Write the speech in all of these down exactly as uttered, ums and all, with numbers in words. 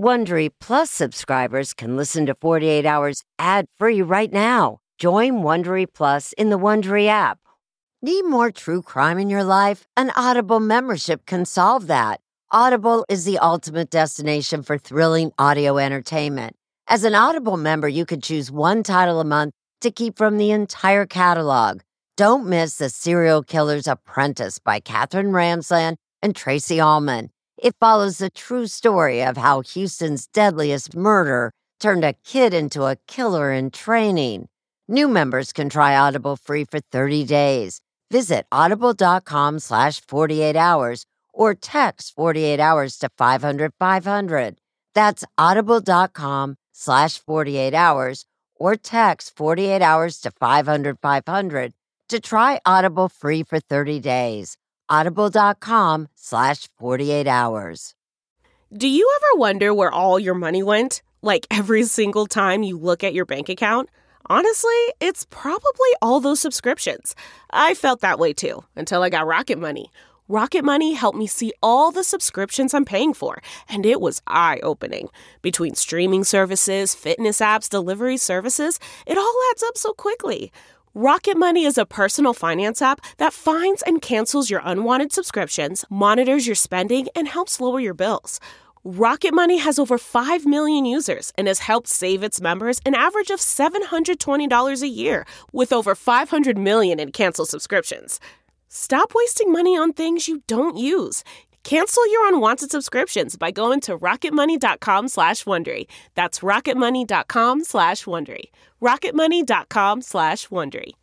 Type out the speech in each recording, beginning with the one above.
Wondery Plus subscribers can listen to forty-eight hours ad-free right now. Join Wondery Plus in the Wondery app. Need more true crime in your life? An Audible membership can solve that. Audible is the ultimate destination for thrilling audio entertainment. As an Audible member, you can choose one title a month to keep from the entire catalog. Don't miss The Serial Killer's Apprentice by Katherine Ramsland and Tracy Ullman. It follows the true story of how Houston's deadliest murder turned a kid into a killer in training. New members can try Audible free for thirty days. Visit audible.com slash 48 hours or text forty-eight hours to five hundred five hundred. That's audible.com slash 48 hours or text forty-eight hours to five hundred five hundred to try Audible free for thirty days. Audible.com slash 48 hours. Do you ever wonder where all your money went? Like every single time you look at your bank account? Honestly, it's probably all those subscriptions. I felt that way too, until I got Rocket Money. Rocket Money helped me see all the subscriptions I'm paying for, and it was eye-opening. Between streaming services, fitness apps, delivery services, it all adds up so quickly. Rocket Money is a personal finance app that finds and cancels your unwanted subscriptions, monitors your spending, and helps lower your bills. Rocket Money has over five million users and has helped save its members an average of seven hundred twenty dollars a year, with over five hundred million in canceled subscriptions. Stop wasting money on things you don't use. Cancel your unwanted subscriptions by going to rocketmoney.com slash Wondery. That's rocketmoney.com slash Wondery. rocketmoney.com slash Wondery.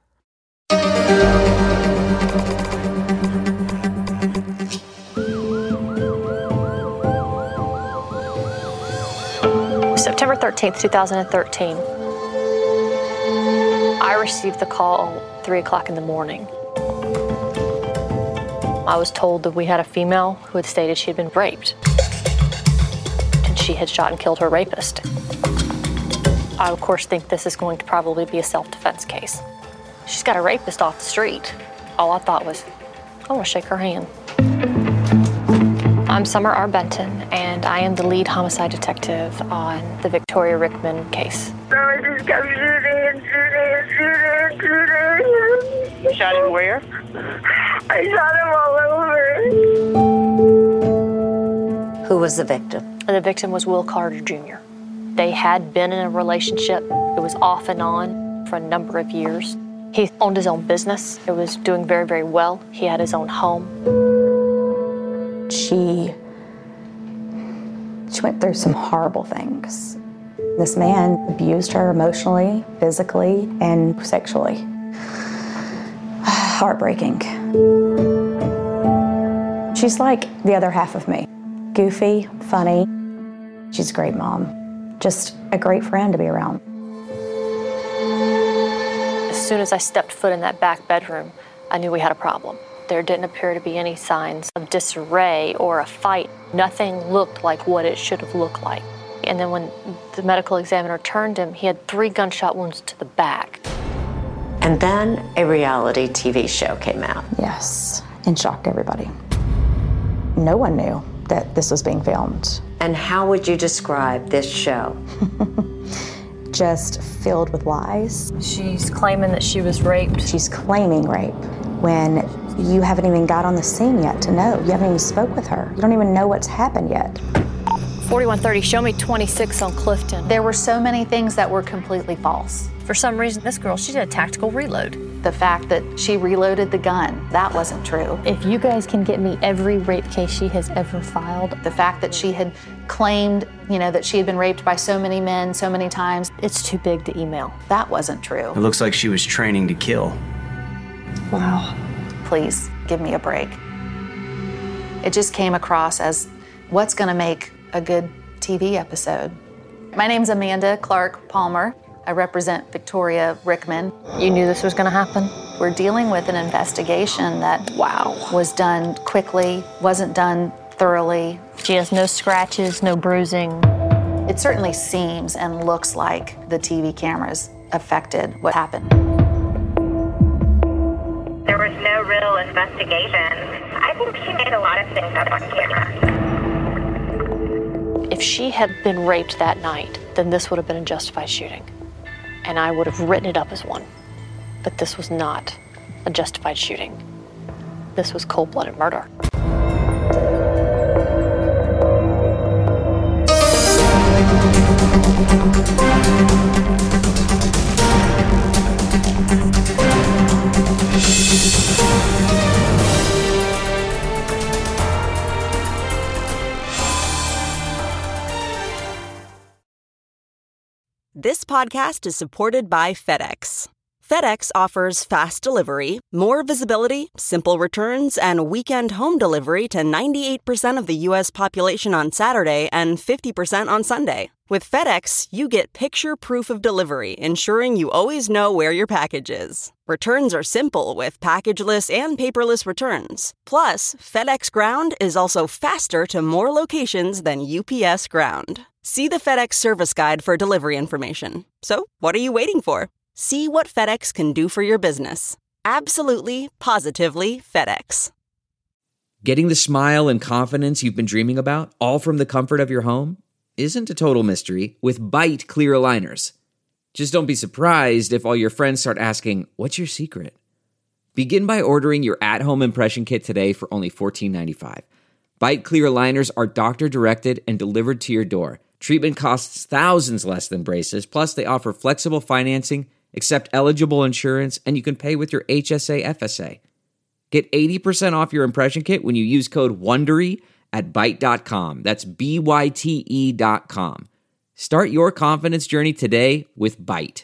September thirteenth, twenty thirteen. I received the call at three o'clock in the morning. I was told that we had a female who had stated she had been raped, and she had shot and killed her rapist. I, of course, think this is going to probably be a self-defense case. She's got a rapist off the street. All I thought was, I want to shake her hand. I'm Summer R. Benton, and I am the lead homicide detective on the Victoria Rickman case. I just kept shooting, shooting, shooting, shooting. You shot him where? I shot him all over. Who was the victim? And the victim was Will Carter Junior They had been in a relationship. It was off and on for a number of years. He owned his own business. It was doing very, very well. He had his own home. She, she went through some horrible things. This man abused her emotionally, physically, and sexually. Heartbreaking. She's like the other half of me. Goofy, funny. She's a great mom. Just a great friend to be around. As soon as I stepped foot in that back bedroom, I knew we had a problem. There didn't appear to be any signs of disarray or a fight. Nothing looked like what it should have looked like. And then when the medical examiner turned him, he had three gunshot wounds to the back. And then a reality T V show came out. Yes, and shocked everybody. No one knew that this was being filmed. And how would you describe this show? Just filled with lies. She's claiming that she was raped. She's claiming rape when you haven't even got on the scene yet to know. You haven't even spoke with her. You don't even know what's happened yet. forty-one thirty, show me twenty-six on Clifton. There were so many things that were completely false. For some reason, this girl, she did a tactical reload. The fact that she reloaded the gun, that wasn't true. If you guys can get me every rape case she has ever filed. The fact that she had claimed, you know, that she had been raped by so many men so many times. It's too big to email. That wasn't true. It looks like she was training to kill. Wow. Please, give me a break. It just came across as what's gonna make a good T V episode. My name's Amanda Clark Palmer. I represent Victoria Rickman. You knew this was gonna happen? We're dealing with an investigation that, wow, was done quickly, wasn't done thoroughly. She has no scratches, no bruising. It certainly seems and looks like the T V cameras affected what happened. There was no real investigation. I think she made a lot of things up on camera. If she had been raped that night, then this would have been a justified shooting. And I would have written it up as one. But this was not a justified shooting. This was cold-blooded murder. This podcast is supported by FedEx. FedEx offers fast delivery, more visibility, simple returns, and weekend home delivery to ninety-eight percent of the U S population on Saturday and fifty percent on Sunday. With FedEx, you get picture proof of delivery, ensuring you always know where your package is. Returns are simple with packageless and paperless returns. Plus, FedEx Ground is also faster to more locations than U P S Ground. See the FedEx service guide for delivery information. So, what are you waiting for? See what FedEx can do for your business. Absolutely, positively FedEx. Getting the smile and confidence you've been dreaming about, all from the comfort of your home, isn't a total mystery with Byte clear aligners. Just don't be surprised if all your friends start asking, "What's your secret?" Begin by ordering your at-home impression kit today for only fourteen ninety-five. Byte clear aligners are doctor-directed and delivered to your door. Treatment costs thousands less than braces, plus they offer flexible financing, accept eligible insurance, and you can pay with your H S A F S A. Get eighty percent off your impression kit when you use code WONDERY at byte dot com. That's B Y T E dot com. Start your confidence journey today with Byte.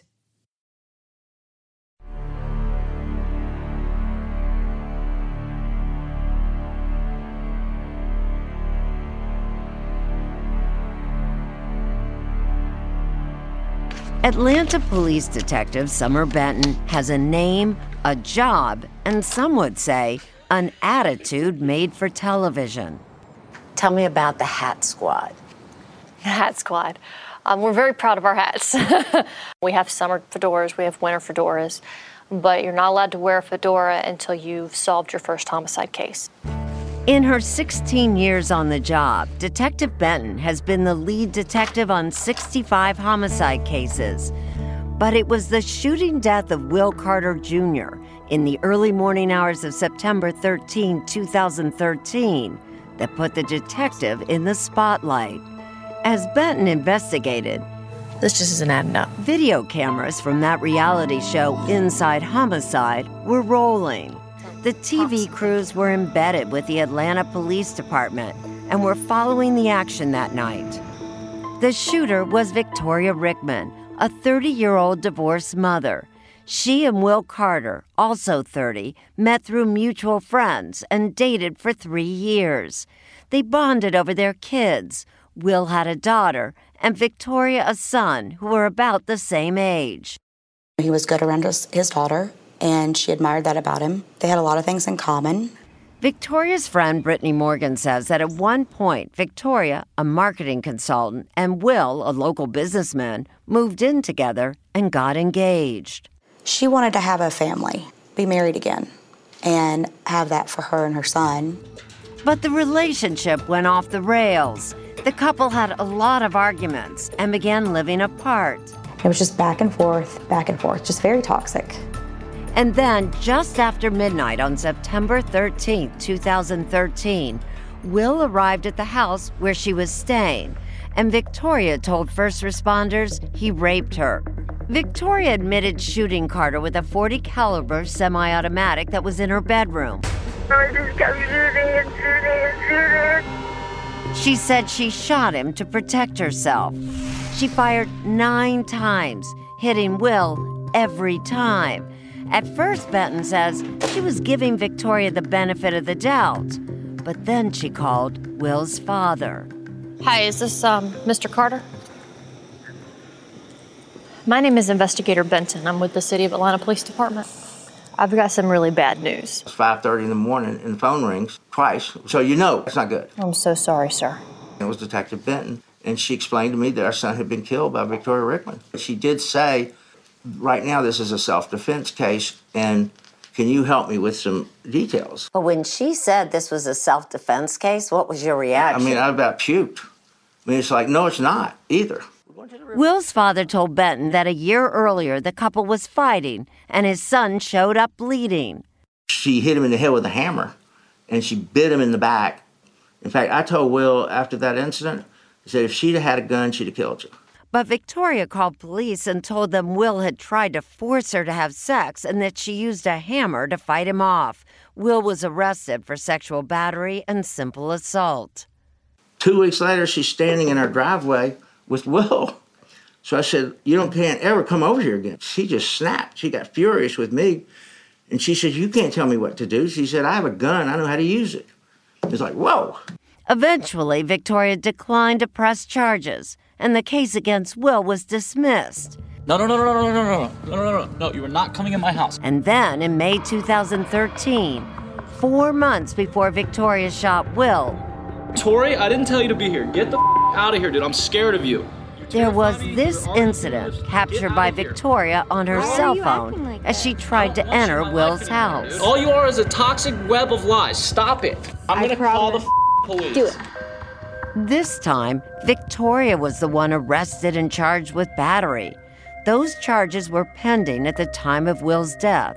Atlanta Police Detective Summer Benton has a name, a job, and some would say an attitude made for television. Tell me about the Hat Squad. Hat Squad. Um, we're very proud of our hats. We have summer fedoras, we have winter fedoras, but you're not allowed to wear a fedora until you've solved your first homicide case. In her sixteen years on the job, Detective Benton has been the lead detective on sixty-five homicide cases. But it was the shooting death of Will Carter Junior in the early morning hours of September thirteenth, two thousand thirteen, that put the detective in the spotlight. As Benton investigated, this just isn't adding up. Video cameras from that reality show, Inside Homicide, were rolling. The T V crews were embedded with the Atlanta Police Department and were following the action that night. The shooter was Victoria Rickman, a thirty-year-old divorced mother. She and Will Carter, also thirty, met through mutual friends and dated for three years. They bonded over their kids. Will had a daughter, and Victoria a son who were about the same age. He was good around his, his daughter, and she admired that about him. They had a lot of things in common. Victoria's friend Brittany Morgan says that at one point, Victoria, a marketing consultant, and Will, a local businessman, moved in together and got engaged. She wanted to have a family, be married again, and have that for her and her son. But the relationship went off the rails. The couple had a lot of arguments and began living apart. It was just back and forth, back and forth, just very toxic. And then, just after midnight on September thirteenth, two thousand thirteen, Will arrived at the house where she was staying, and Victoria told first responders he raped her. Victoria admitted shooting Carter with a forty caliber semi-automatic that was in her bedroom. I just kept shooting and shooting and shooting. She said she shot him to protect herself. She fired nine times, hitting Will every time. At first, Benton says she was giving Victoria the benefit of the doubt, but then she called Will's father. Hi, is this um, Mister Carter? My name is Investigator Benton. I'm with the City of Atlanta Police Department. I've got some really bad news. It's five thirty in the morning and the phone rings twice, so you know it's not good. I'm so sorry, sir. It was Detective Benton, and she explained to me that our son had been killed by Victoria Rickman. She did say, right now this is a self-defense case, and can you help me with some details? But when she said this was a self-defense case, what was your reaction? I mean, I about puked. I mean, it's like, no, it's not either. Will's father told Benton that a year earlier the couple was fighting and his son showed up bleeding. She hit him in the head with a hammer and she bit him in the back. In fact, I told Will after that incident, I said, if she'd have had a gun, she'd have killed you. But Victoria called police and told them Will had tried to force her to have sex and that she used a hammer to fight him off. Will was arrested for sexual battery and simple assault. Two weeks later, she's standing in our driveway with Will. So I said, you don't can't ever come over here again. She just snapped. She got furious with me. And she said, you can't tell me what to do. She said, I have a gun. I know how to use it. It's like, whoa. Eventually, Victoria declined to press charges, and the case against Will was dismissed. No, no, no, no, no, no, no, no, no, no, no, no, you are not coming in my house. And then, in May two thousand thirteen, four months before Victoria shot Will, Tori, I didn't tell you to be here. Get the f- out of here, dude. I'm scared of you. There was this incident captured by Victoria on her cell phone as she tried to enter Will's house. All you are is a toxic web of lies. Stop it. I'm going to call the f- police. Do it. This time, Victoria was the one arrested and charged with battery. Those charges were pending at the time of Will's death.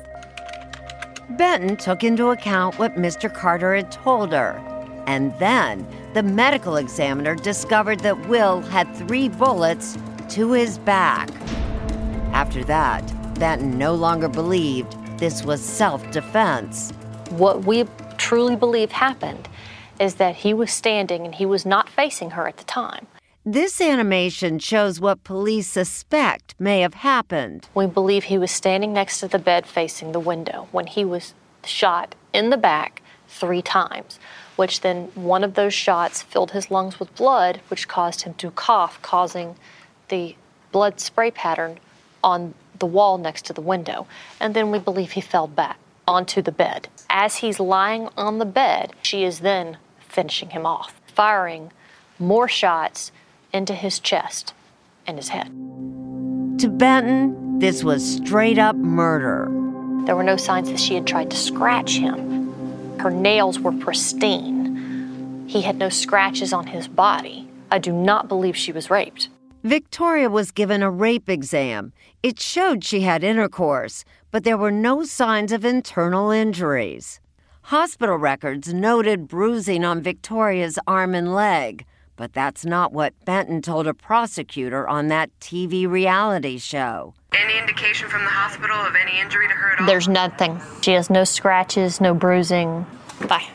Benton took into account what Mister Carter had told her. And then, the medical examiner discovered that Will had three bullets to his back. After that, Benton no longer believed this was self-defense. What we truly believe happened is that he was standing and he was not facing her at the time. This animation shows what police suspect may have happened. We believe he was standing next to the bed facing the window when he was shot in the back three times, which then one of those shots filled his lungs with blood, which caused him to cough, causing the blood spray pattern on the wall next to the window. And then we believe he fell back onto the bed. As he's lying on the bed, she is then finishing him off, firing more shots into his chest and his head. To Benton, this was straight up murder. There were no signs that she had tried to scratch him. Her nails were pristine. He had no scratches on his body. I do not believe she was raped. Victoria was given a rape exam. It showed she had intercourse, but there were no signs of internal injuries. Hospital records noted bruising on Victoria's arm and leg, but that's not what Benton told a prosecutor on that T V reality show. Any indication from the hospital of any injury to her at all? There's nothing. She has no scratches, no bruising. Bye.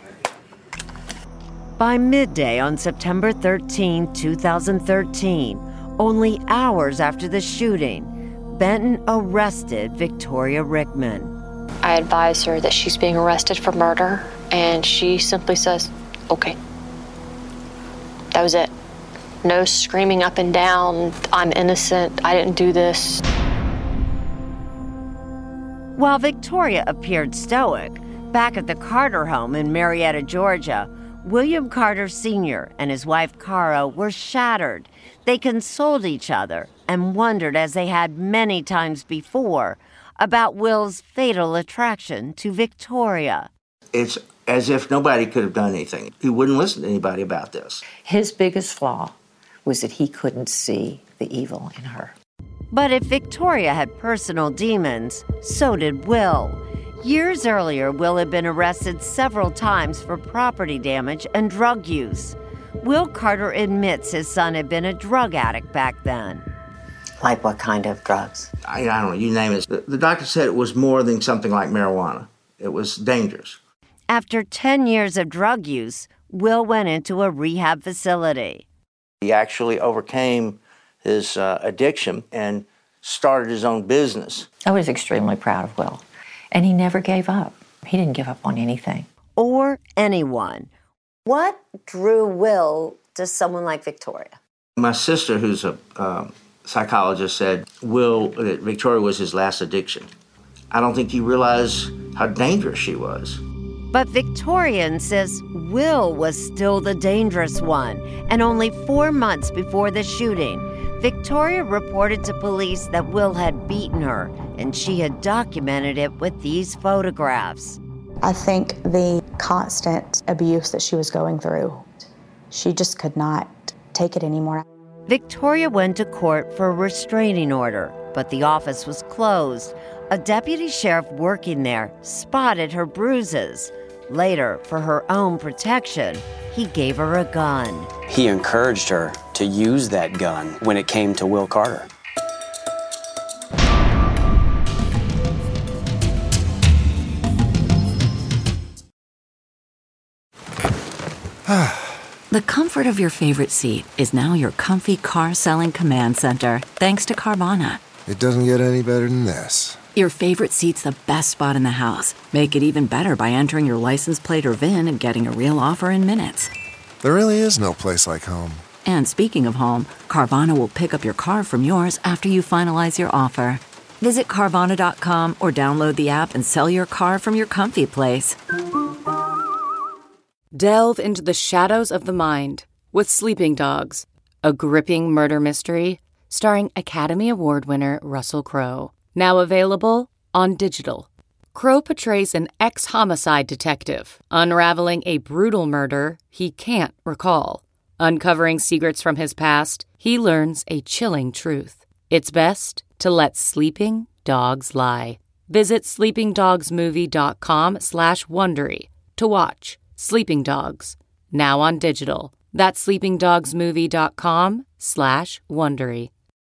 By midday on September thirteenth, two thousand thirteen, only hours after the shooting, Benton arrested Victoria Rickman. I advise her that she's being arrested for murder, and she simply says, okay. That was it. No screaming up and down, I'm innocent, I didn't do this. While Victoria appeared stoic, back at the Carter home in Marietta, Georgia, William Carter Senior and his wife Cara were shattered. They consoled each other and wondered, as they had many times before, about Will's fatal attraction to Victoria. It's as if nobody could have done anything. He wouldn't listen to anybody about this. His biggest flaw was that he couldn't see the evil in her. But if Victoria had personal demons, so did Will. Years earlier, Will had been arrested several times for property damage and drug use. Will Carter admits his son had been a drug addict back then. Like what kind of drugs? I, I don't know, you name it. The, the doctor said it was more than something like marijuana. It was dangerous. After ten years of drug use, Will went into a rehab facility. He actually overcame his uh, addiction and started his own business. I was extremely proud of Will, and he never gave up. He didn't give up on anything. Or anyone. What drew Will to someone like Victoria? My sister, who's a um, psychologist, said Will, that Victoria was his last addiction. I don't think he realized how dangerous she was. But Victoria insists Will was still the dangerous one, and only four months before the shooting, Victoria reported to police that Will had beaten her, and she had documented it with these photographs. I think the constant abuse that she was going through, she just could not take it anymore. Victoria went to court for a restraining order, but the office was closed. A deputy sheriff working there spotted her bruises. Later, for her own protection, he gave her a gun. He encouraged her to use that gun when it came to Will Carter. The comfort of your favorite seat is now your comfy car-selling command center, thanks to Carvana. It doesn't get any better than this. Your favorite seat's the best spot in the house. Make it even better by entering your license plate or V I N and getting a real offer in minutes. There really is no place like home. And speaking of home, Carvana will pick up your car from yours after you finalize your offer. Visit Carvana dot com or download the app and sell your car from your comfy place. Delve into the shadows of the mind with Sleeping Dogs, a gripping murder mystery starring Academy Award winner Russell Crowe. Now available on digital. Crowe portrays an ex-homicide detective unraveling a brutal murder he can't recall. Uncovering secrets from his past, he learns a chilling truth. It's best to let sleeping dogs lie. Visit sleeping dogs movie dot com slash Wondery to watch Sleeping Dogs, now on digital. That's sleeping dogs movie dot com slash Wondery.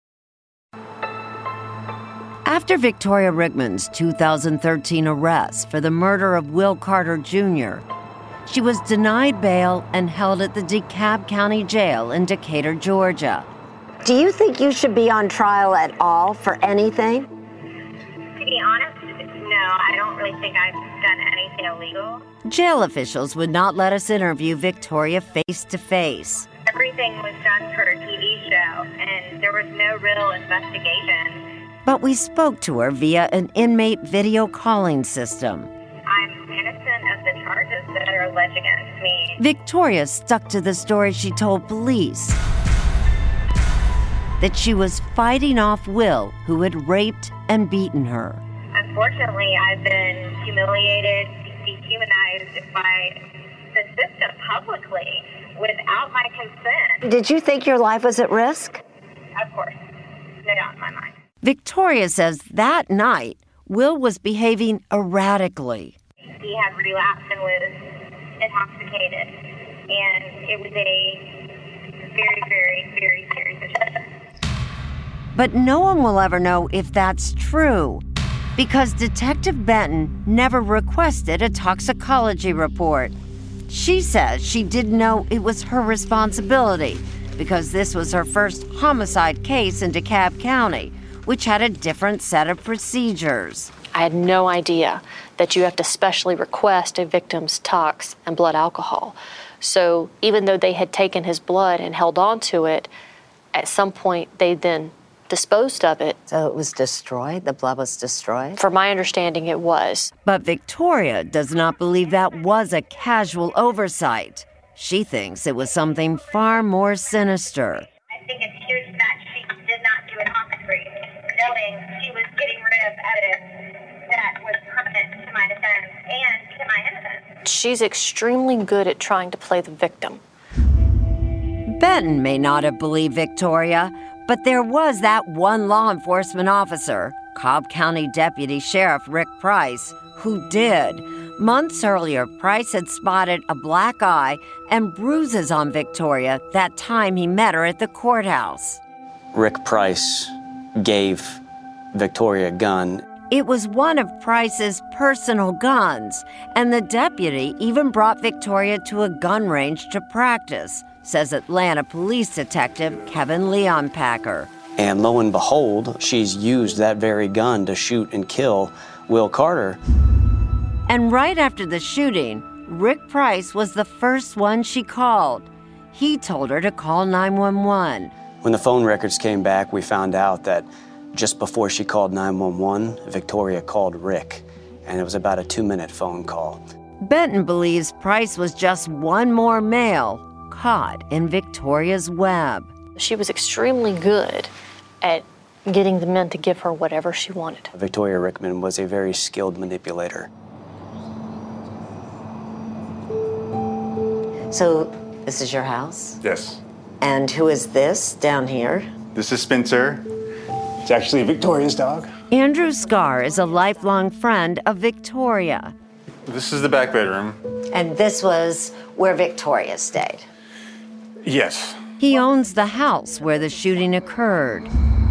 After Victoria Rickman's two thousand thirteen arrest for the murder of Will Carter Junior, she was denied bail and held at the DeKalb County Jail in Decatur, Georgia. Do you think you should be on trial at all for anything? To be honest, no, I don't really think I've done anything illegal. Jail officials would not let us interview Victoria face to face. Everything was done for a T V show, and there was no real investigation. But we spoke to her via an inmate video calling system. I'm innocent of the charges that are alleged against me. Victoria stuck to the story she told police, that she was fighting off Will, who had raped and beaten her. Unfortunately, I've been humiliated, dehumanized by the system publicly without my consent. Did you think your life was at risk? Of course. No doubt in my mind. Victoria says that night, Will was behaving erratically. He had relapsed and was intoxicated, and it was a very, very, very serious situation. But no one will ever know if that's true, because Detective Benton never requested a toxicology report. She says she didn't know it was her responsibility, because this was her first homicide case in DeKalb County, which had a different set of procedures. I had no idea that you have to specially request a victim's tox and blood alcohol. So even though they had taken his blood and held on to it, at some point they then disposed of it. So it was destroyed? The blood was destroyed? From my understanding, it was. But Victoria does not believe that was a casual oversight. She thinks it was something far more sinister. I think it's huge that she did not do an homicide, knowing she was getting rid of evidence that was pertinent to my defense and to my innocence. She's extremely good at trying to play the victim. Benton may not have believed Victoria, but there was that one law enforcement officer, Cobb County Deputy Sheriff Rick Price, who did. Months earlier, Price had spotted a black eye and bruises on Victoria that time he met her at the courthouse. Rick Price gave Victoria a gun. It was one of Price's personal guns, and the deputy even brought Victoria to a gun range to practice, says Atlanta Police Detective Kevin Leonpacker. And lo and behold, she's used that very gun to shoot and kill Will Carter. And right after the shooting, Rick Price was the first one she called. He told her to call nine one one. When the phone records came back, we found out that just before she called nine one one, Victoria called Rick, and it was about a two-minute phone call. Benton believes Price was just one more male caught in Victoria's web. She was extremely good at getting the men to give her whatever she wanted. Victoria Rickman was a very skilled manipulator. So, this is your house? Yes. And who is this down here? This is Spencer. It's actually Victoria's dog. Andrew Scar is a lifelong friend of Victoria. This is the back bedroom. And this was where Victoria stayed? Yes. He owns the house where the shooting occurred.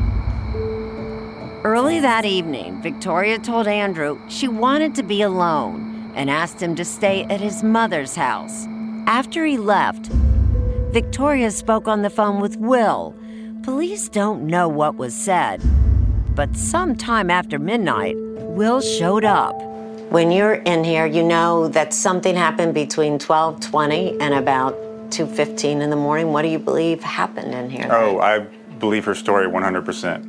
Early that evening, Victoria told Andrew she wanted to be alone and asked him to stay at his mother's house. After he left, Victoria spoke on the phone with Will. Police don't know what was said, but sometime after midnight, Will showed up. When you're in here, you know that something happened between twelve twenty and about two fifteen in the morning. What do you believe happened in here? Oh, I believe her story one hundred percent.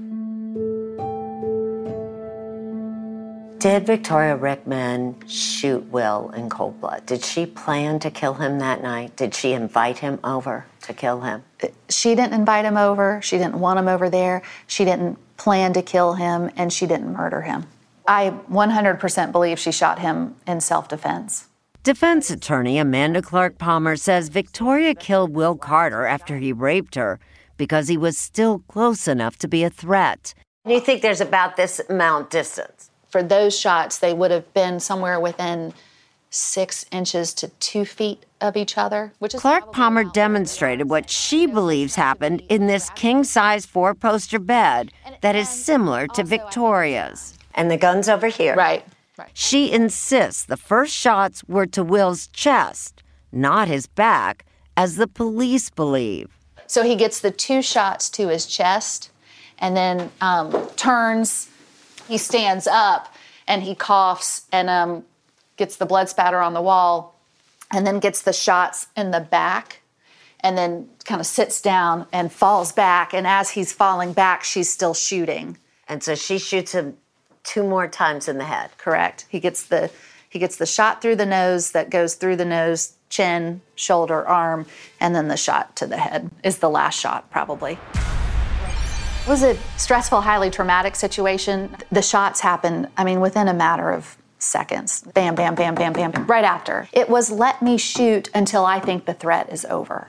Did Victoria Rickman shoot Will in cold blood? Did she plan to kill him that night? Did she invite him over to kill him? She didn't invite him over. She didn't want him over there. She didn't plan to kill him, and she didn't murder him. I one hundred percent believe she shot him in self-defense. Defense attorney Amanda Clark Palmer says Victoria killed Will Carter after he raped her because he was still close enough to be a threat. Do you think there's about this amount distance? For those shots, they would have been somewhere within six inches to two feet of each other, which is Clark Palmer demonstrated what she believes happened in this king-size four-poster bed that is similar to Victoria's. And the gun's over here. Right. right. She insists the first shots were to Will's chest, not his back, as the police believe. So he gets the two shots to his chest and then um, turns. He stands up and he coughs and um, gets the blood spatter on the wall and then gets the shots in the back and then kind of sits down and falls back. And as he's falling back, she's still shooting. And so she shoots him two more times in the head. Correct. He gets the he gets the shot through the nose that goes through the nose, chin, shoulder, arm, and then the shot to the head is the last shot probably. It was a stressful, highly traumatic situation. The shots happened, I mean, within a matter of seconds. Bam, bam, bam, bam, bam, bam, right after. It was let me shoot until I think the threat is over.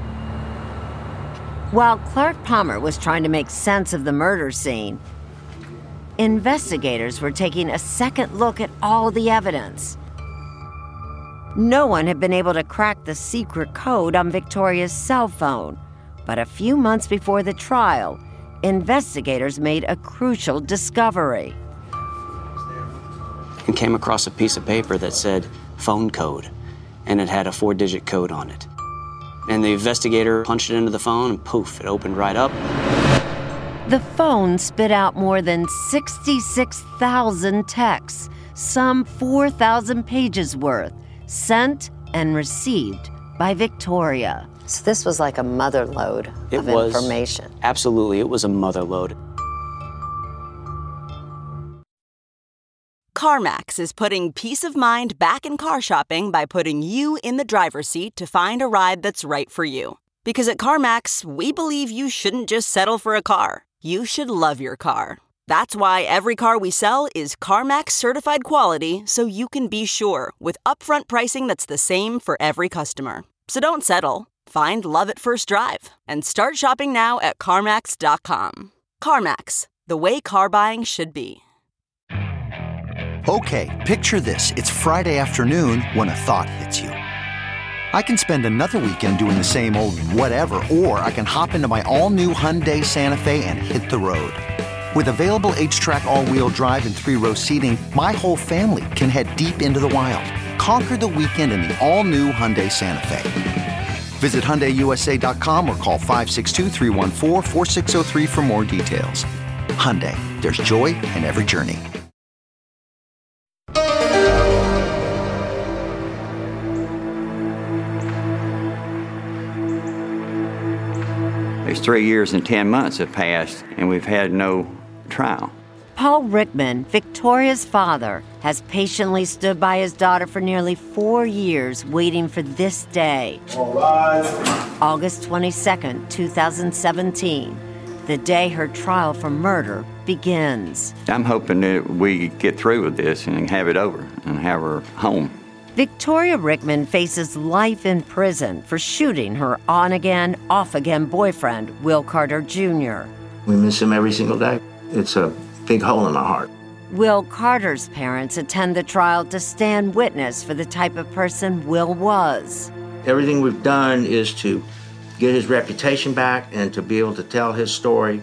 While Clark Palmer was trying to make sense of the murder scene, investigators were taking a second look at all the evidence. No one had been able to crack the secret code on Victoria's cell phone, but a few months before the trial, investigators made a crucial discovery. And came across a piece of paper that said phone code, and it had a four-digit code on it. And the investigator punched it into the phone, and poof, it opened right up. The phone spit out more than sixty-six thousand texts, some four thousand pages worth, sent and received by Victoria. So this was like a mother lode It of was, information. Absolutely, it was a mother lode. CarMax is putting peace of mind back in car shopping by putting you in the driver's seat to find a ride that's right for you. Because at CarMax, we believe you shouldn't just settle for a car. You should love your car. That's why every car we sell is CarMax certified quality, so you can be sure with upfront pricing that's the same for every customer. So don't settle. Find love at first drive and start shopping now at CarMax dot com. CarMax, the way car buying should be. Okay, picture this. It's Friday afternoon when a thought hits you. I can spend another weekend doing the same old whatever, or I can hop into my all-new Hyundai Santa Fe and hit the road. With available H-Track all-wheel drive and three-row seating, my whole family can head deep into the wild. Conquer the weekend in the all-new Hyundai Santa Fe. Visit Hyundai U S A dot com or call five six two, three one four, four six zero three for more details. Hyundai, there's joy in every journey. There's three years and ten months have passed, and we've had no trial. Paul Rickman, Victoria's father, has patiently stood by his daughter for nearly four years waiting for this day. All right. August twenty-second, two thousand seventeen, the day her trial for murder begins. I'm hoping that we get through with this and have it over and have her home. Victoria Rickman faces life in prison for shooting her on-again, off-again boyfriend, Will Carter Junior We miss him every single day. It's a big hole in my heart. Will Carter's parents attend the trial to stand witness for the type of person Will was. Everything we've done is to get his reputation back and to be able to tell his story.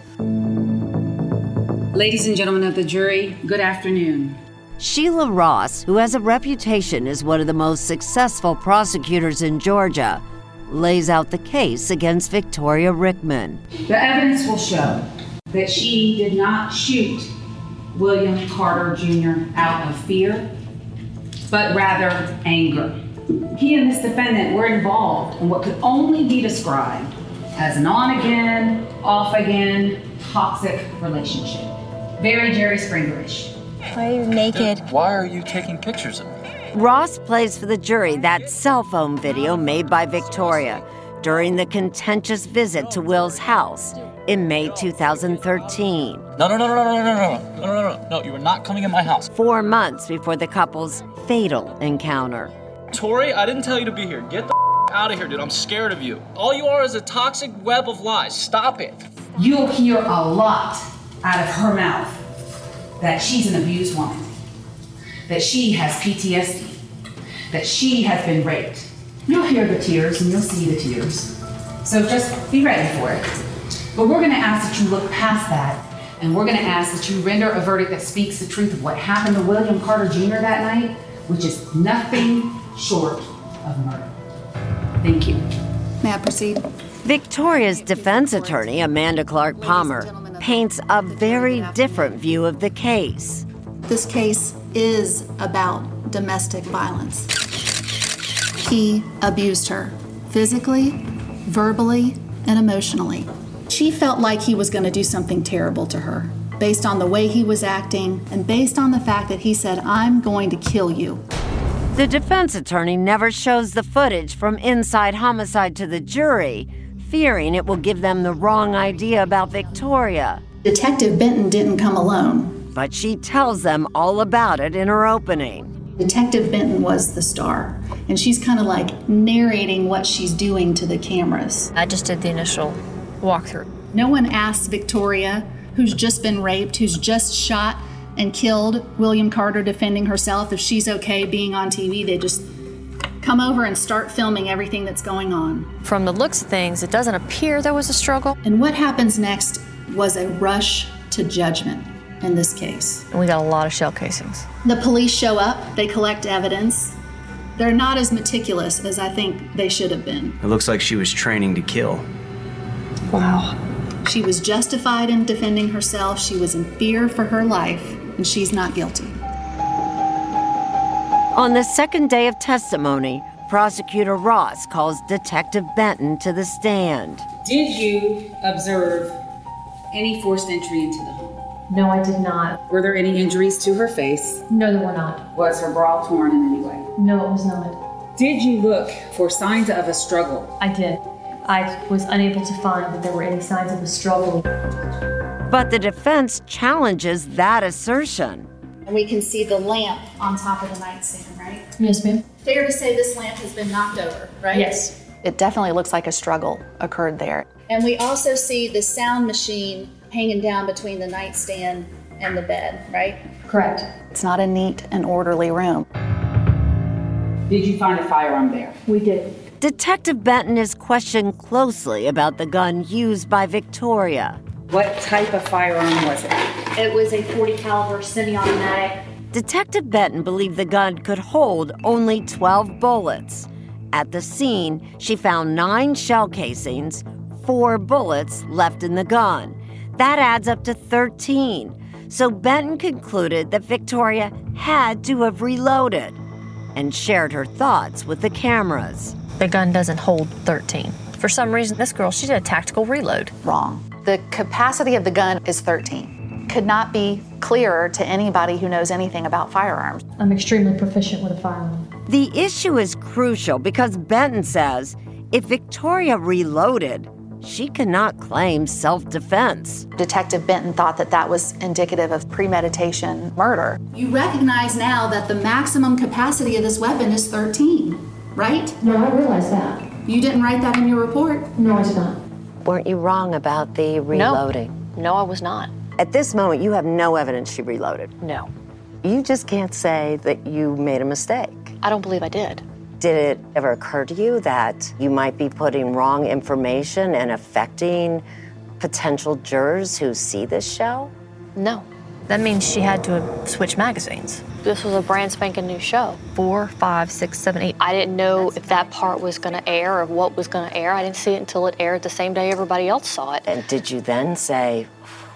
Ladies and gentlemen of the jury, good afternoon. Sheila Ross, who has a reputation as one of the most successful prosecutors in Georgia, lays out the case against Victoria Rickman. The evidence will show that she did not shoot William Carter Junior out of fear, but rather anger. He and this defendant were involved in what could only be described as an on-again, off-again, toxic relationship. Very Jerry Springer-ish. Why are you naked? Why are you taking pictures of me? Ross plays for the jury that cell phone video made by Victoria during the contentious visit to Will's house in May two thousand thirteen. No, no, no, no, no, no, no, no, no, no, no, no, you are not coming in my house. Four months before the couple's fatal encounter. Tori, I didn't tell you to be here. Get the out of here, dude. I'm scared of you. All you are is a toxic web of lies. Stop it. You'll hear a lot out of her mouth that she's an abused woman, that she has P T S D, that she has been raped. You'll hear the tears and you'll see the tears. So just be ready for it. But we're gonna ask that you look past that, and we're gonna ask that you render a verdict that speaks the truth of what happened to William Carter Junior that night, which is nothing short of murder. Thank you. May I proceed? Victoria's defense attorney, Amanda Clark Palmer, paints a very different view of the case. This case is about domestic violence. He abused her physically, verbally, and emotionally. She felt like he was going to do something terrible to her based on the way he was acting and based on the fact that he said, "I'm going to kill you." The defense attorney never shows the footage from Inside Homicide to the jury, fearing it will give them the wrong idea about Victoria. Detective Benton didn't come alone. But she tells them all about it in her opening. Detective Benton was the star, and she's kind of like narrating what she's doing to the cameras. I just did the initial walkthrough. No one asked Victoria, who's just been raped, who's just shot and killed William Carter defending herself, if she's okay being on T V. They just come over and start filming everything that's going on. From the looks of things, it doesn't appear there was a struggle. And what happens next was a rush to judgment in this case. And we got a lot of shell casings. The police show up, they collect evidence. They're not as meticulous as I think they should have been. It looks like she was training to kill. Wow. She was justified in defending herself. She was in fear for her life, and she's not guilty. On the second day of testimony, Prosecutor Ross calls Detective Benton to the stand. Did you observe any forced entry into the home? No, I did not. Were there any injuries to her face? No, there were not. Was her bra torn in any way? No, it was not. Did you look for signs of a struggle? I did. I was unable to find that there were any signs of a struggle. But the defense challenges that assertion. And we can see the lamp on top of the nightstand, right? Yes, ma'am. Fair to say this lamp has been knocked over, right? Yes. It definitely looks like a struggle occurred there. And we also see the sound machine hanging down between the nightstand and the bed, right? Correct. It's not a neat and orderly room. Did you find a firearm there? We did. Detective Benton is questioned closely about the gun used by Victoria. What type of firearm was it? It was a forty caliber semi-automatic. Detective Benton believed the gun could hold only twelve bullets. At the scene, she found nine shell casings, four bullets left in the gun. That adds up to thirteen. So Benton concluded that Victoria had to have reloaded and shared her thoughts with the cameras. The gun doesn't hold thirteen. For some reason, this girl, she did a tactical reload. Wrong. The capacity of the gun is thirteen. Could not be clearer to anybody who knows anything about firearms. I'm extremely proficient with a firearm. The issue is crucial because Benton says if Victoria reloaded, she cannot claim self-defense. Detective Benton thought that that was indicative of premeditation murder. You recognize now that the maximum capacity of this weapon is thirteen, right? No, I realize that. You didn't write that in your report? No, I did not. Weren't you wrong about the reloading? No, no, I was not. At this moment, you have no evidence she reloaded. No. You just can't say that you made a mistake. I don't believe I did. Did it ever occur to you that you might be putting wrong information and affecting potential jurors who see this show? No. That means she had to switch magazines. This was a brand spanking new show. Four, five, six, seven, eight. I didn't know if that part was going to air or what was going to air. I didn't see it until it aired the same day everybody else saw it. And did you then say,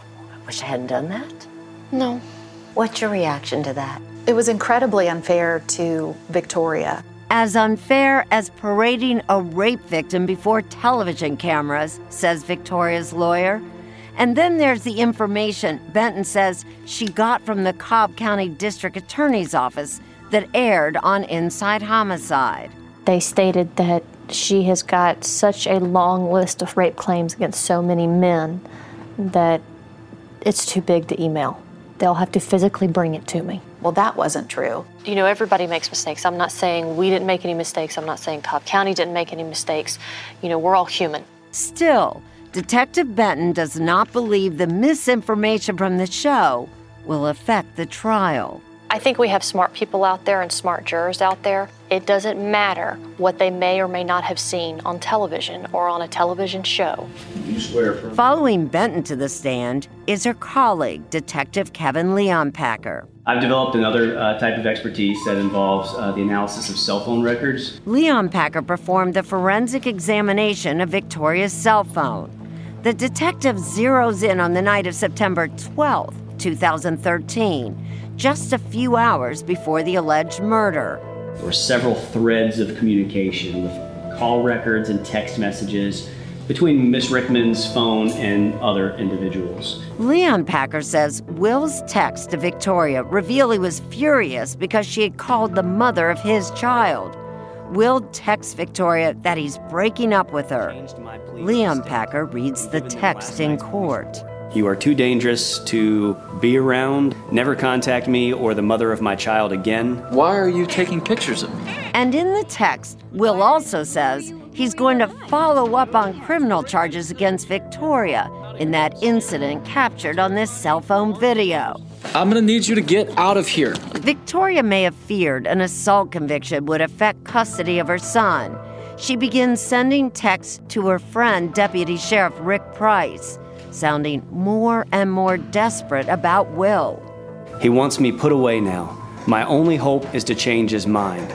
I wish I hadn't done that? No. What's your reaction to that? It was incredibly unfair to Victoria. As unfair as parading a rape victim before television cameras, says Victoria's lawyer. And then there's the information Benton says she got from the Cobb County District Attorney's Office that aired on Inside Homicide. They stated that she has got such a long list of rape claims against so many men that it's too big to email. They'll have to physically bring it to me. Well, that wasn't true. You know, everybody makes mistakes. I'm not saying we didn't make any mistakes. I'm not saying Cobb County didn't make any mistakes. You know, we're all human. Still, Detective Benton does not believe the misinformation from the show will affect the trial. I think we have smart people out there and smart jurors out there. It doesn't matter what they may or may not have seen on television or on a television show. You swear from... Following Benton to the stand is her colleague, Detective Kevin Leonpacher. I've developed another uh, type of expertise that involves uh, the analysis of cell phone records. Leonpacher performed the forensic examination of Victoria's cell phone. The detective zeroes in on the night of September twelfth, two thousand thirteen, just a few hours before the alleged murder. There were several threads of communication with call records and text messages between Miss Rickman's phone and other individuals. Leonpacher says Will's text to Victoria revealed he was furious because she had called the mother of his child. Will texts Victoria that he's breaking up with her. Leonpacher reads the text in court. You are too dangerous to be around. Never contact me or the mother of my child again. Why are you taking pictures of me? And in the text, Will also says he's going to follow up on criminal charges against Victoria in that incident captured on this cell phone video. I'm gonna need you to get out of here. Victoria may have feared an assault conviction would affect custody of her son. She begins sending texts to her friend, Deputy Sheriff Rick Price, sounding more and more desperate about Will. He wants me put away now. My only hope is to change his mind.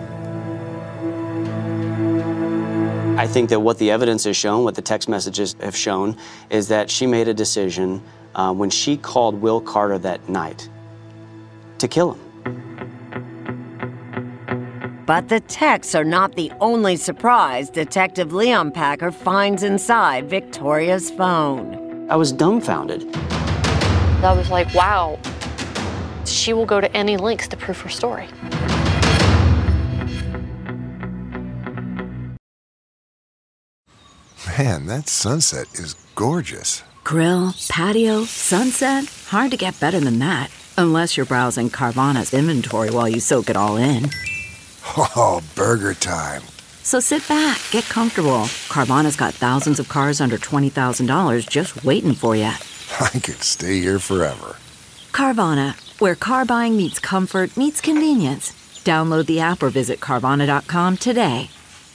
I think that what the evidence has shown, what the text messages have shown, is that she made a decision uh, when she called Will Carter that night to kill him. But the texts are not the only surprise Detective Leonpacher finds inside Victoria's phone. I was dumbfounded. I was like, wow, she will go to any lengths to prove her story. Man, that sunset is gorgeous. Grill, patio, sunset. Hard to get better than that. Unless you're browsing Carvana's inventory while you soak it all in. Oh, burger time. So sit back, get comfortable. Carvana's got thousands of cars under twenty thousand dollars just waiting for you. I could stay here forever. Carvana, where car buying meets comfort meets convenience. Download the app or visit Carvana dot com today.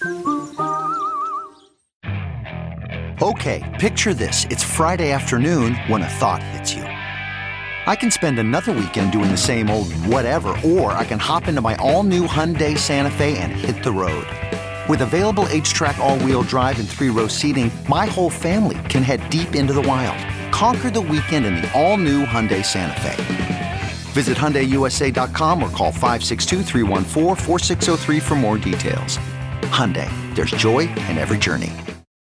Okay, picture this. It's Friday afternoon when a thought hits you. I can spend another weekend doing the same old whatever, or I can hop into my all-new Hyundai Santa Fe and hit the road. With available H-Track all-wheel drive and three-row seating, my whole family can head deep into the wild. Conquer the weekend in the all-new Hyundai Santa Fe. Visit Hyundai U S A dot com or call five six two, three one four, four six zero three for more details. Hyundai, there's joy in every journey.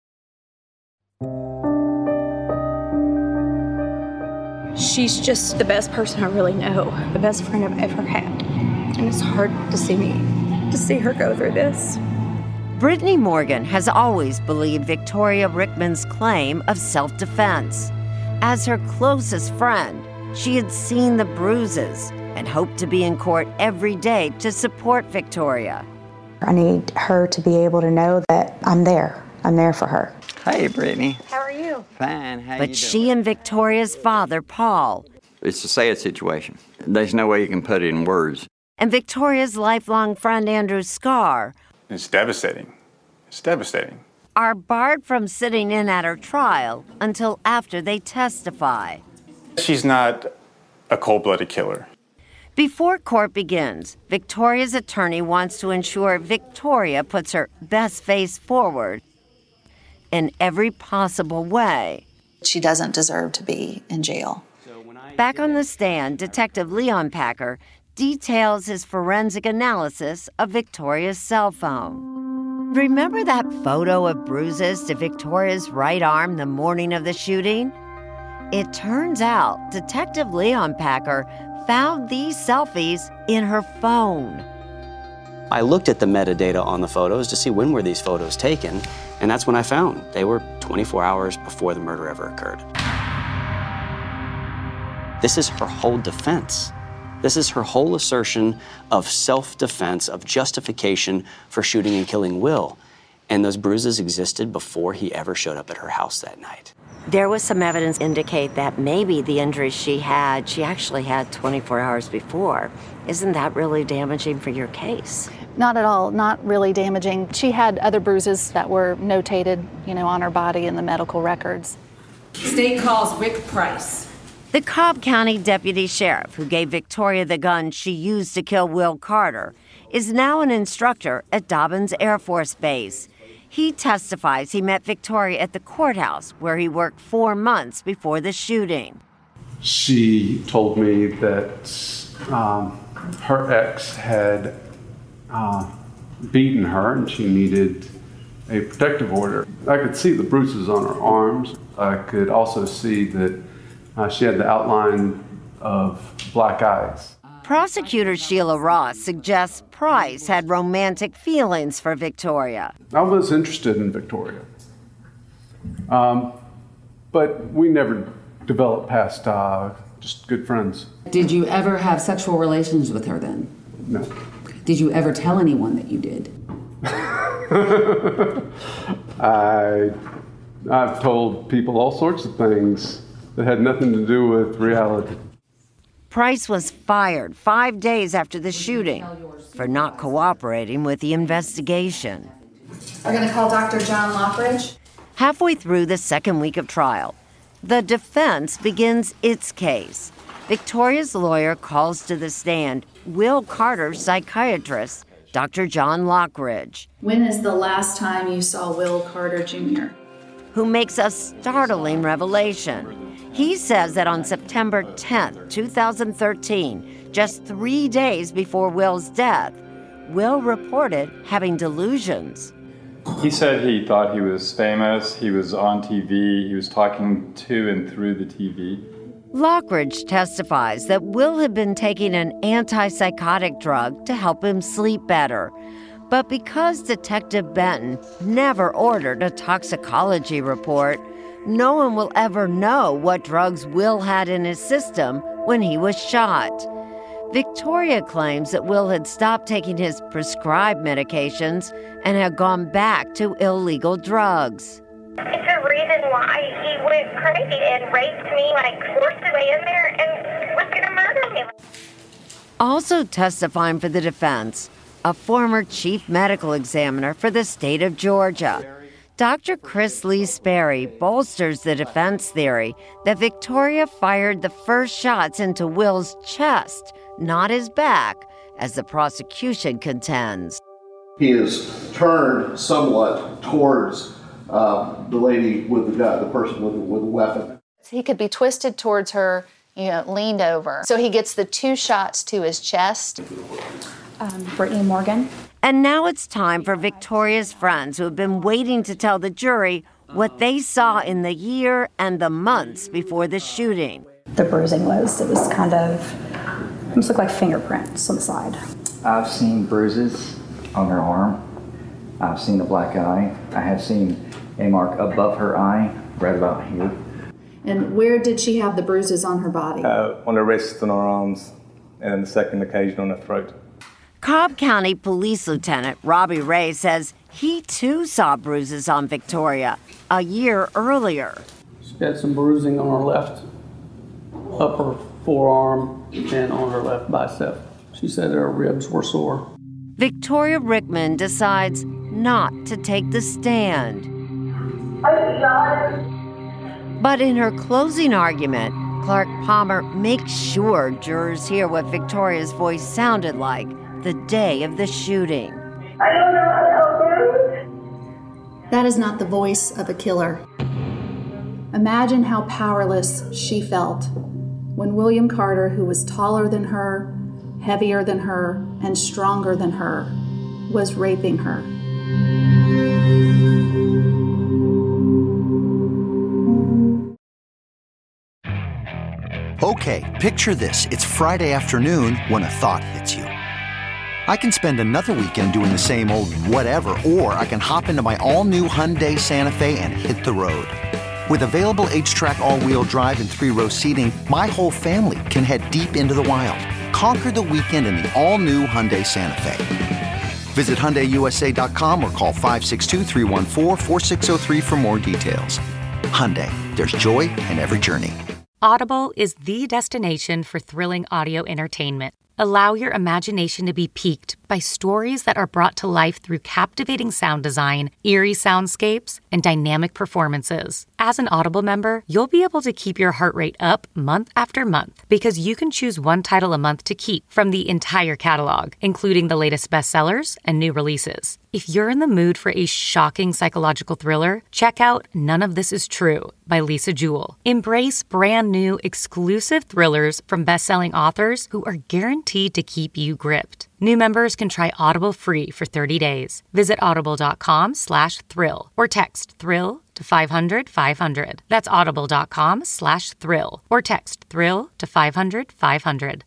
She's just the best person I really know, the best friend I've ever had. And it's hard to see me, to see her go through this. Brittany Morgan has always believed Victoria Rickman's claim of self-defense. As her closest friend, she had seen the bruises and hoped to be in court every day to support Victoria. I need her to be able to know that I'm there. I'm there for her. Hey, Brittany. How are you? Fine. How But you she doing? and Victoria's father, Paul, It's a sad situation. There's no way you can put it in words. and Victoria's lifelong friend, Andrew Scarr, It's devastating. It's devastating. are barred from sitting in at her trial until after they testify. She's not a cold-blooded killer. Before court begins, Victoria's attorney wants to ensure Victoria puts her best face forward in every possible way. She doesn't deserve to be in jail. Back on the stand, Detective Leon Packer details his forensic analysis of Victoria's cell phone. Remember that photo of bruises to Victoria's right arm the morning of the shooting? It turns out Detective Leon Packer found these selfies in her phone. I looked at the metadata on the photos to see when were these photos taken, and that's when I found they were twenty-four hours before the murder ever occurred. This is her whole defense. This is her whole assertion of self-defense, of justification for shooting and killing Will. And those bruises existed before he ever showed up at her house that night. There was some evidence indicate that maybe the injuries she had, she actually had twenty-four hours before. Isn't that really damaging for your case? Not at all, not really damaging. She had other bruises that were notated, you know, on her body in the medical records. State calls Rick Price. The Cobb County deputy sheriff who gave Victoria the gun she used to kill Will Carter is now an instructor at Dobbins Air Force Base. He testifies he met Victoria at the courthouse where he worked four months before the shooting. She told me that um, her ex had uh, beaten her and she needed a protective order. I could see the bruises on her arms. I could also see that uh, she had the outline of black eyes. Prosecutor Sheila Ross suggests Price had romantic feelings for Victoria. I was interested in Victoria, um, but we never developed past uh, just good friends. Did you ever have sexual relations with her then? No. Did you ever tell anyone that you did? I, I've told people all sorts of things that had nothing to do with reality. Price was fired five days after the shooting for not cooperating with the investigation. We're going to call Doctor John Lockridge. Halfway through the second week of trial, the defense begins its case. Victoria's lawyer calls to the stand Will Carter's psychiatrist, Doctor John Lockridge. When is the last time you saw Will Carter Junior? Who makes a startling revelation. He says that on September tenth, two thousand thirteen, just three days before Will's death, Will reported having delusions. He said he thought he was famous, he was on T V, he was talking to and through the T V. Lockridge testifies that Will had been taking an antipsychotic drug to help him sleep better. But because Detective Benton never ordered a toxicology report, no one will ever know what drugs Will had in his system when he was shot. Victoria claims that Will had stopped taking his prescribed medications and had gone back to illegal drugs. It's a reason why he went crazy and raped me, like forced his way in there and was going to murder me. Also testifying for the defense, a former chief medical examiner for the state of Georgia. Doctor Chris Lee Sperry bolsters the defense theory that Victoria fired the first shots into Will's chest, not his back, as the prosecution contends. He is turned somewhat towards uh, the lady with the gun, the person with, with the weapon. He could be twisted towards her, you know, leaned over. So he gets the two shots to his chest. Um, Brittany Morgan. And now it's time for Victoria's friends who have been waiting to tell the jury what they saw in the year and the months before the shooting. The bruising was, it was kind of, almost looked like fingerprints on the side. I've seen bruises on her arm, I've seen a black eye. I have seen a mark above her eye, right about here. And where did she have the bruises on her body? Uh, on the wrists and her arms, and then the second occasion on her throat. Cobb County Police Lieutenant Robbie Ray says he too saw bruises on Victoria a year earlier. She had some bruising on her left upper forearm and on her left bicep. She said her ribs were sore. Victoria Rickman decides not to take the stand. But in her closing argument, Clark Palmer makes sure jurors hear what Victoria's voice sounded like the day of the shooting. I don't know how to help her. That is not the voice of a killer. Imagine how powerless she felt when William Carter, who was taller than her, heavier than her, and stronger than her, was raping her. Okay, picture this. It's Friday afternoon when a thought hits you. I can spend another weekend doing the same old whatever, or I can hop into my all-new Hyundai Santa Fe and hit the road. With available H-Track all-wheel drive and three-row seating, my whole family can head deep into the wild. Conquer the weekend in the all-new Hyundai Santa Fe. Visit Hyundai U S A dot com or call five six two, three one four, four six zero three for more details. Hyundai, there's joy in every journey. Audible is the destination for thrilling audio entertainment. Allow your imagination to be piqued by stories that are brought to life through captivating sound design, eerie soundscapes, and dynamic performances. As an Audible member, you'll be able to keep your heart rate up month after month because you can choose one title a month to keep from the entire catalog, including the latest bestsellers and new releases. If you're in the mood for a shocking psychological thriller, check out None of This Is True by Lisa Jewell. Embrace brand new exclusive thrillers from best-selling authors who are guaranteed to keep you gripped. New members can try Audible free for thirty days. Visit audible.com slash thrill or text thrill to five hundred, five hundred. That's audible.com slash thrill or text thrill to five hundred, five hundred.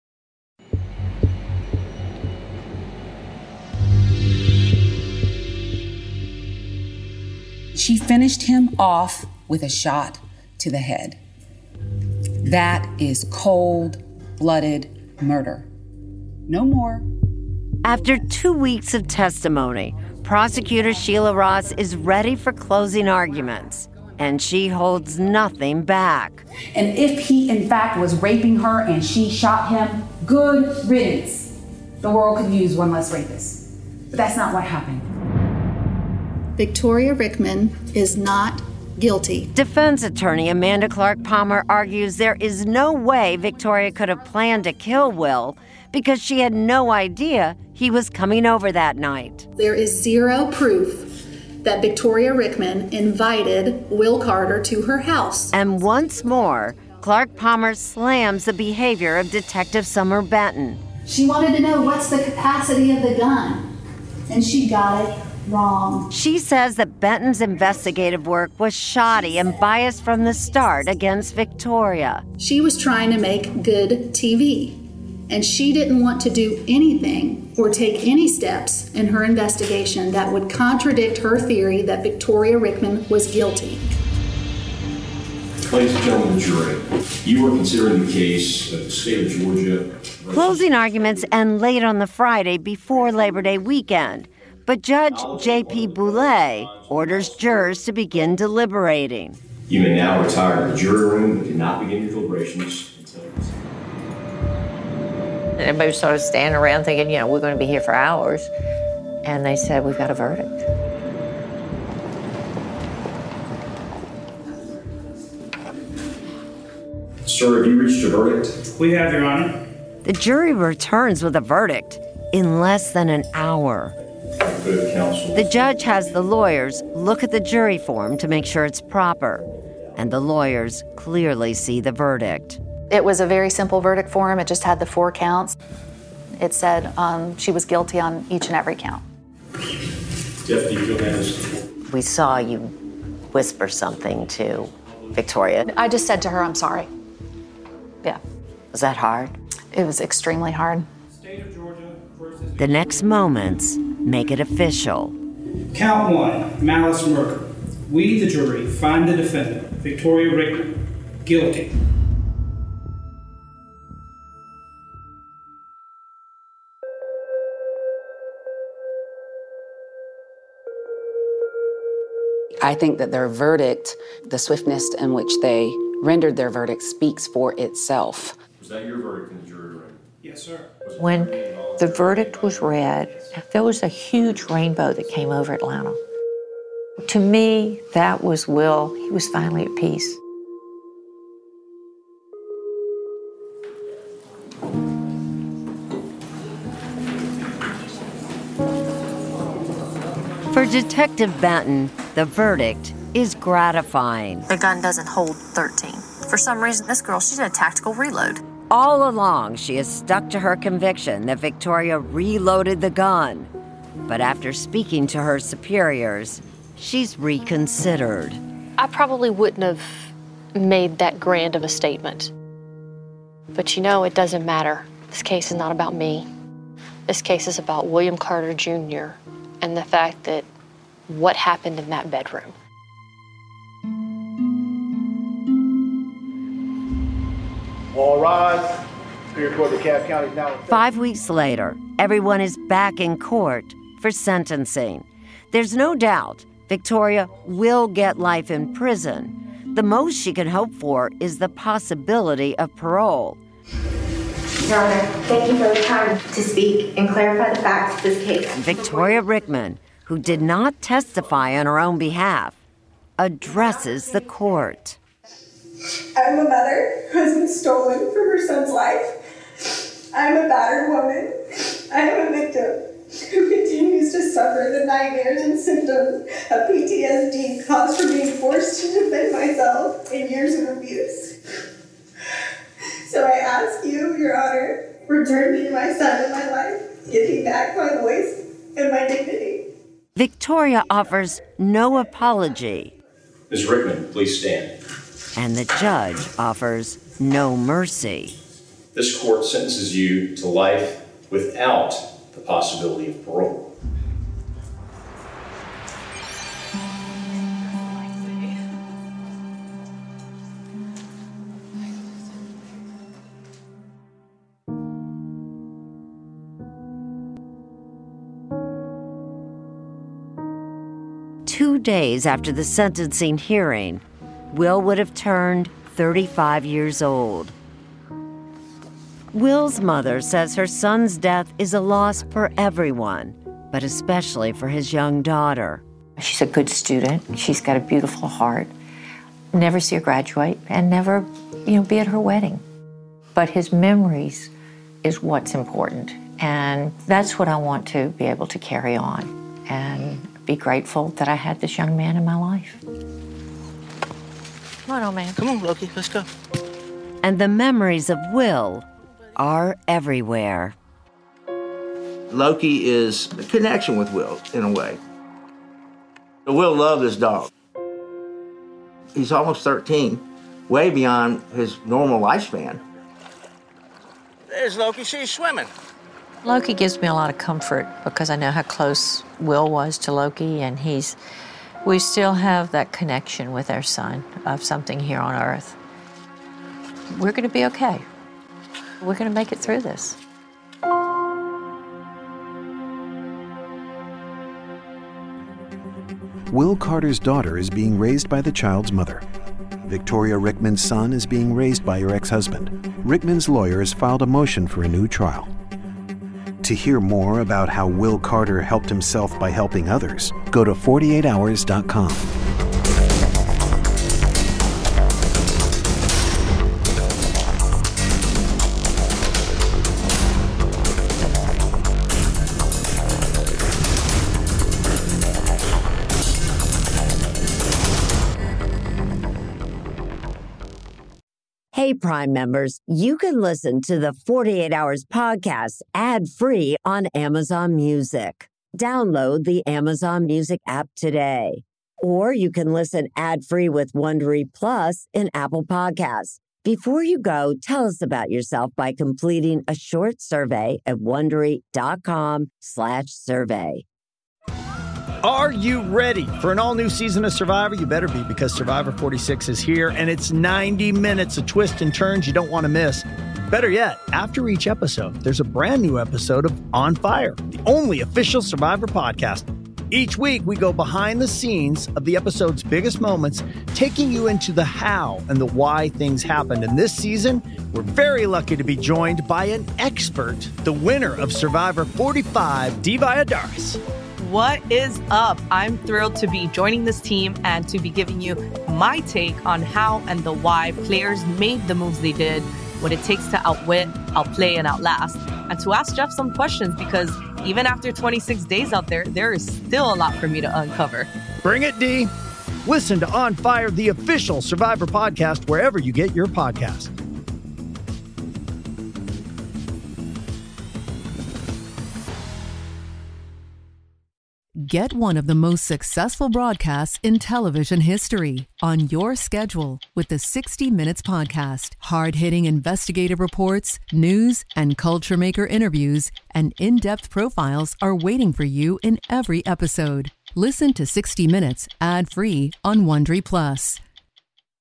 She finished him off with a shot to the head. That is cold-blooded murder. No more. After two weeks of testimony, prosecutor Sheila Ross is ready for closing arguments, and she holds nothing back. And if he, in fact, was raping her and she shot him, good riddance. The world could use one less rapist. But that's not what happened. Victoria Rickman is not guilty. Defense attorney Amanda Clark Palmer argues there is no way Victoria could have planned to kill Will because she had no idea he was coming over that night. There is zero proof that Victoria Rickman invited Will Carter to her house. And once more, Clark Palmer slams the behavior of Detective Summer Benton. She wanted to know what's the capacity of the gun, and she got it wrong. She says that Benton's investigative work was shoddy and biased from the start against Victoria. She was trying to make good T V, and she didn't want to do anything or take any steps in her investigation that would contradict her theory that Victoria Rickman was guilty. Ladies and gentlemen of the jury, you are considering the case of the state of Georgia. Closing arguments end late on the Friday before Labor Day weekend. But Judge J P Boulay orders jurors to begin deliberating. You may now retire to the jury room, but do not begin your deliberations until it's... Everybody was sort of standing around thinking, you know, we're going to be here for hours. And they said, we've got a verdict. Sir, have you reached a verdict? We have, Your Honor. The jury returns with a verdict in less than an hour. Good counsel. The judge has the lawyers look at the jury form to make sure it's proper, and the lawyers clearly see the verdict. It was a very simple verdict form. It just had the four counts. It said um, she was guilty on each and every count. Deputy Johannes. We saw you whisper something to Victoria. I just said to her, I'm sorry. Yeah. Was that hard? It was extremely hard. The next moments make it official. Count one, malice murder. We, the jury, find the defendant, Victoria Rickman, guilty. I think that their verdict, the swiftness in which they rendered their verdict, speaks for itself. Was that your verdict in the jury room? Yes, sir. When the verdict was read, there was a huge rainbow that came over Atlanta. To me, that was Will. He was finally at peace. For Detective Benton, the verdict is gratifying. The gun doesn't hold thirteen. For some reason, this girl, she did a tactical reload. All along, she has stuck to her conviction that Victoria reloaded the gun. But after speaking to her superiors, she's reconsidered. I probably wouldn't have made that grand of a statement. But you know, it doesn't matter. This case is not about me. This case is about William Carter Junior and the fact that what happened in that bedroom. All rise. Superior Court of DeKalb County is now. Five weeks later, everyone is back in court for sentencing. There's no doubt Victoria will get life in prison. The most she can hope for is the possibility of parole. Your Honor, thank you for the time to speak and clarify the facts of this case. Victoria Rickman, who did not testify on her own behalf, addresses the court. I'm a mother who has been stolen from her son's life. I'm a battered woman. I am a victim who continues to suffer the nightmares and symptoms of P T S D caused from being forced to defend myself in years of abuse. So I ask you, Your Honor, return me to my son and my life. Give me back my voice and my dignity. Victoria offers no apology. Miz Rickman, please stand. And the judge offers no mercy. This court sentences you to life without the possibility of parole. Two days after the sentencing hearing, Will would have turned thirty-five years old. Will's mother says her son's death is a loss for everyone, but especially for his young daughter. She's a good student. She's got a beautiful heart. Never see her graduate and never, you know, be at her wedding. But his memories is what's important. And that's what I want to be able to carry on and be grateful that I had this young man in my life. Come on, old man. Come on, Loki, let's go. And the memories of Will are everywhere. Loki is a connection with Will, in a way. Will loved his dog. He's almost thirteen, way beyond his normal lifespan. There's Loki, she's swimming. Loki gives me a lot of comfort because I know how close Will was to Loki, and he's, we still have that connection with our son of something here on Earth. We're gonna be okay. We're gonna make it through this. Will Carter's daughter is being raised by the child's mother. Victoria Rickman's son is being raised by her ex-husband. Rickman's lawyer has filed a motion for a new trial. To hear more about how Will Carter helped himself by helping others, go to forty-eight hours dot com. Hey, Prime members, you can listen to the forty-eight hours podcast ad-free on Amazon Music. Download the Amazon Music app today. Or you can listen ad-free with Wondery Plus in Apple Podcasts. Before you go, tell us about yourself by completing a short survey at Wondery dot com slash survey. Are you ready for an all-new season of Survivor? You better be, because Survivor forty-six is here, and it's ninety minutes of twists and turns you don't want to miss. Better yet, after each episode, there's a brand new episode of On Fire, the only official Survivor podcast. Each week, we go behind the scenes of the episode's biggest moments, taking you into the how and the why things happened. And this season, we're very lucky to be joined by an expert, the winner of Survivor forty-five, Dee Valladares. What is up? I'm thrilled to be joining this team and to be giving you my take on how and the why players made the moves they did, what it takes to outwit, outplay, and outlast, and to ask Jeff some questions, because even after twenty-six days out there, there is still a lot for me to uncover. Bring it, Dee. Listen to On Fire, the official Survivor podcast, wherever you get your podcast. Get one of the most successful broadcasts in television history on your schedule with the sixty minutes Podcast. Hard-hitting investigative reports, news, and culture maker interviews, and in-depth profiles are waiting for you in every episode. Listen to sixty minutes ad-free on Wondery Plus.